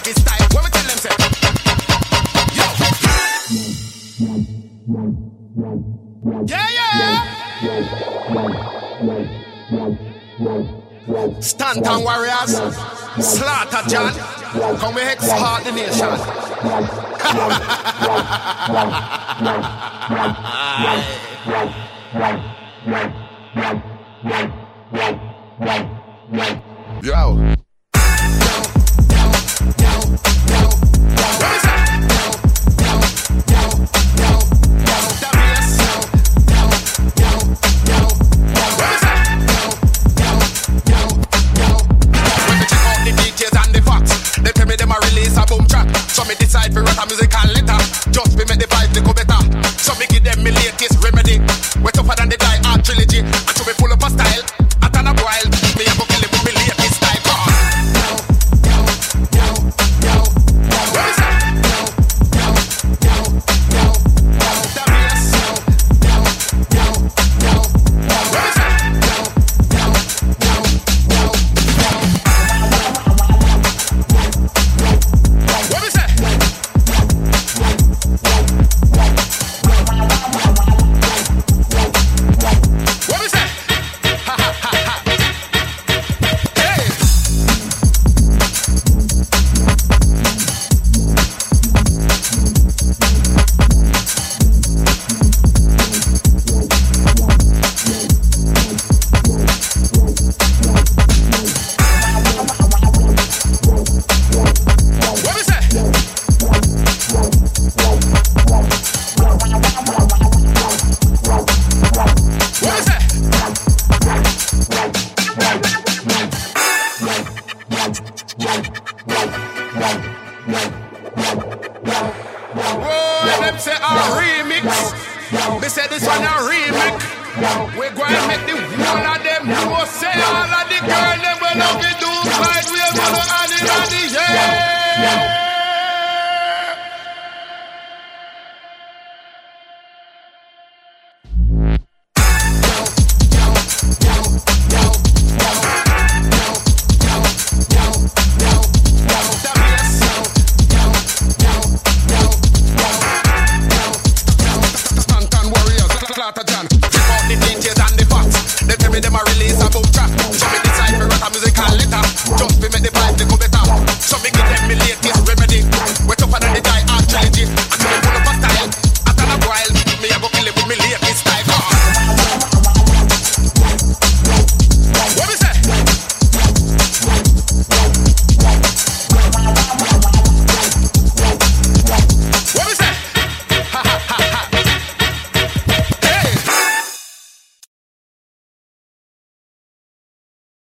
lady style. What we tell them say? Yeah. Stanton warriors, Slaughter John, come we heart the nation. Yo. Decide for what a musical litter. Just be make the vibe go better. So me give them me latest remedy. We're tougher than the Die Hard trilogy. And to be full of a style. I turn up wild. Me a go kill it with me latest style. What is that? Them say a remix. They say this one a remix. We go and make the whole of them know. Say all of the girls them will love it do fight. We are gonna add it on the yeah. Them a release a boom track. So me decide for what a musical litter. Just be make the vibe go better. So me give them me latest